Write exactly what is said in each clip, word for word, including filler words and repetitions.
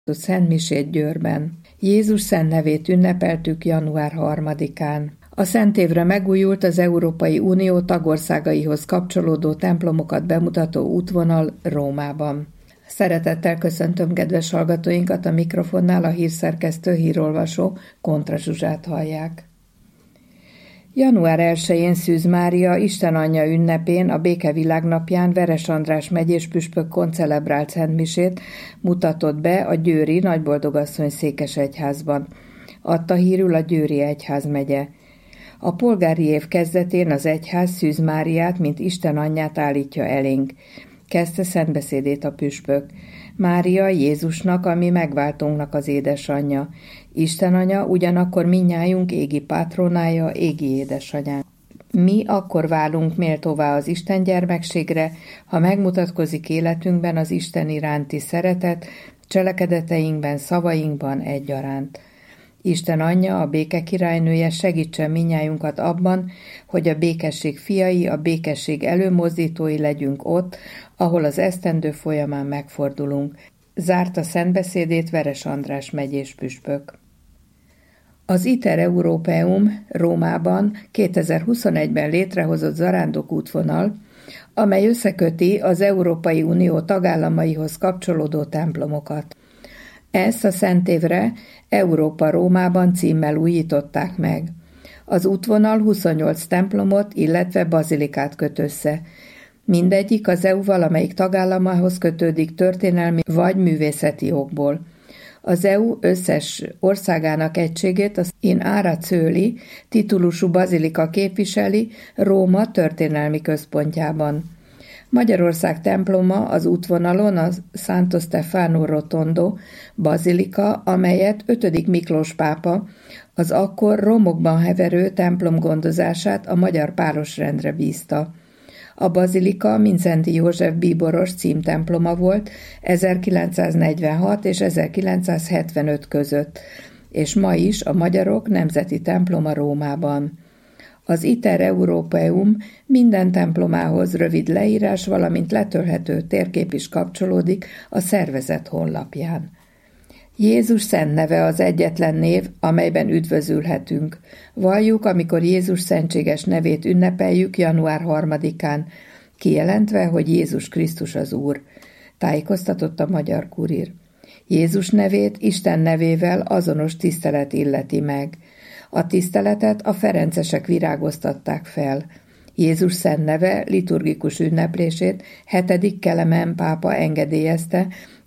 Szentmisét Győrben. Jézus szent nevét ünnepeltük január harmadikán. A Szent évre megújult az Európai Unió tagországaihoz kapcsolódó templomokat bemutató útvonal Rómában. Szeretettel köszöntöm kedves hallgatóinkat, a mikrofonnál a hírszerkesztő, hírolvasó Kontra Zsuzsát hallják. január elsején Szűz Mária Isten Anyja ünnepén, a Béke Világnapján Veres András megyés püspök koncelebrált szentmisét mutatott be a győri Nagyboldogasszony székesegyházban. Adta hírül a Győri Egyházmegye. A polgári év kezdetén az egyház Szűz Máriát, mint Isten Anyját állítja elénk. Kezdte szentbeszédét a püspök. Mária Jézusnak, a mi megváltónknak az édesanyja. Isten Anya ugyanakkor mindnyájunk égi pátronája, égi édesanyánk. Mi akkor válunk méltóvá az Isten gyermekségre, ha megmutatkozik életünkben az Isten iránti szeretet, cselekedeteinkben, szavainkban egyaránt. Isten Anyja, a béke királynője segítsen mindnyájunkat abban, hogy a békesség fiai, a békesség előmozdítói legyünk ott, ahol az esztendő folyamán megfordulunk. Zárta szentbeszédét Veres András megyés püspök. Az Iter Europeum Rómában kétezer-huszonegyben létrehozott zarándok útvonal, amely összeköti az Európai Unió tagállamaihoz kapcsolódó templomokat. Ezt a Szent évre Európa Rómában címmel újították meg. Az útvonal huszonnyolc templomot, illetve bazilikát köt össze. Mindegyik az é u valamelyik tagállamához kötődik történelmi vagy művészeti okból. Az é u összes országának egységét az In Ara Coeli titulusú bazilika képviseli Róma történelmi központjában. Magyarország temploma az útvonalon a Santo Stefano Rotondo bazilika, amelyet ötödik Miklós pápa az akkor romokban heverő templom gondozását a magyar párosrendre bízta. A bazilika Mindszenty József bíboros címtemploma volt ezerkilencszáznegyvenhat és ezerkilencszázhetvenöt között, és ma is a magyarok nemzeti temploma Rómában. Az Iter Europeum minden templomához rövid leírás, valamint letölthető térkép is kapcsolódik a szervezet honlapján. Jézus szent neve az egyetlen név, amelyben üdvözülhetünk. Valljuk, amikor Jézus szentséges nevét ünnepeljük január harmadikán, kijelentve, hogy Jézus Krisztus az Úr. Tájékoztatott a Magyar Kurír. Jézus nevét Isten nevével azonos tisztelet illeti meg. A tiszteletet a ferencesek virágoztatták fel. Jézus szent neve liturgikus ünneplését hetedik Kelemen pápa engedélyezte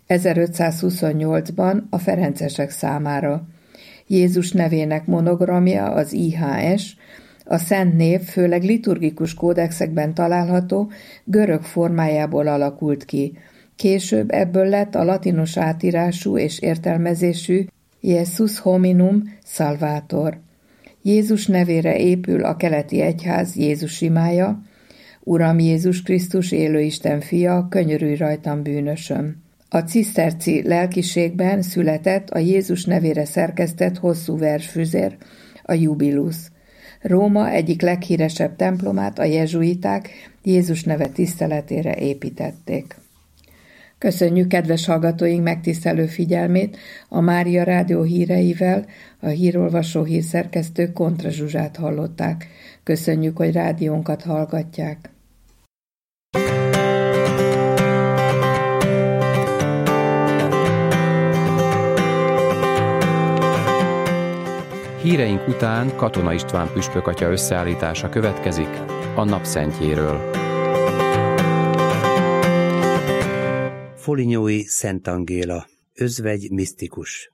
ezerötszázhuszonnyolcban a ferencesek számára. Jézus nevének monogramja az I H S, a szent név főleg liturgikus kódexekben található görög formájából alakult ki. Később ebből lett a latinos átírású és értelmezésű Jesus hominum salvator. Jézus nevére épül a keleti egyház Jézus imája, Uram Jézus Krisztus élő Isten fia, könyörülj rajtam bűnösöm. A ciszterci lelkiségben született a Jézus nevére szerkesztett hosszú versfüzér, a Jubilus. Róma egyik leghíresebb templomát a jezsuiták Jézus neve tiszteletére építették. Köszönjük kedves hallgatóink megtisztelő figyelmét, a Mária Rádió híreivel a hírolvasó hírszerkesztő Kontra Zsuzsát hallották. Köszönjük, hogy rádiónkat hallgatják. Híreink után Katona István püspök atya összeállítása következik a napszentjéről. Folignyói Szent Angéla, özvegy misztikus.